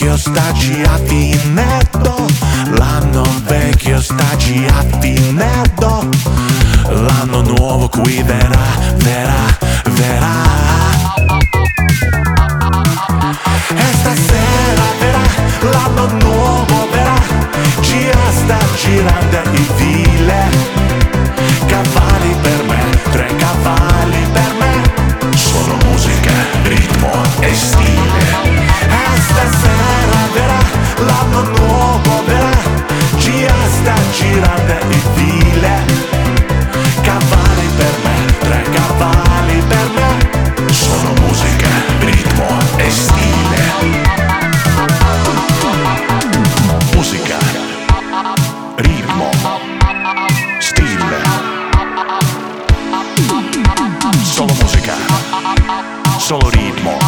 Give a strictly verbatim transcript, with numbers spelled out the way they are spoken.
vecchio staci a finetto, l'anno vecchio staci a finetto, l'anno nuovo qui verrà, verrà, verrà. E stasera verrà, l'anno nuovo verrà, gira sta girando il file. Cavalli per me, tre cavalli per me, solo musica, ritmo e stile. E stasera verrà, l'anno nuovo verrà, gira sta girando il file. Cavalli per me, tre cavalli per me, solo musica, ritmo e stile. Musica, ritmo, stile. Solo musica, solo ritmo